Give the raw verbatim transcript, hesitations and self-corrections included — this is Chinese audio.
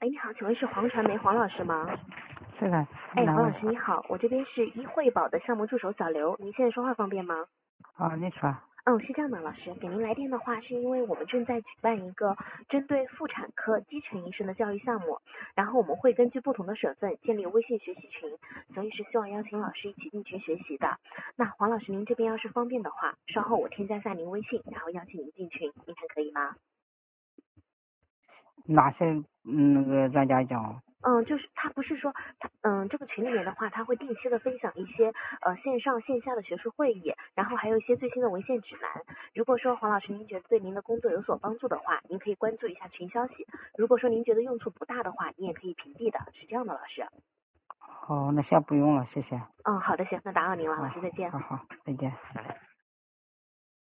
哎，你好，请问是黄传媒黄老师吗？ 是的。 哎，黄老哪位？ 师你好，我这边是一惠宝的项目助手小刘，您现在说话方便吗？ 哦，你说。 嗯，是这样的，老师，给您来电的话，是因为我们正在举办一个针对妇产科基层医生的教育项目，然后我们会根据不同的省份建立微信学习群，所以是希望邀请老师一起进群学习的。那黄老师，您这边要是方便的话，稍后我添加一下您微信，然后邀请您进群，您看可以吗？ 哪些嗯那个专家讲？ 嗯，就是他不是说他嗯这个群里面的话，他会定期的分享一些呃线上线下的学术会议，然后还有一些最新的文献指南。如果说黄老师您觉得对您的工作有所帮助的话，您可以关注一下群消息。如果说您觉得用处不大的话，你也可以屏蔽的，是这样的，老师。 哦，那先不用了，谢谢。 嗯，好的，行，那打扰您了， 好， 老师再见。 好好，再见。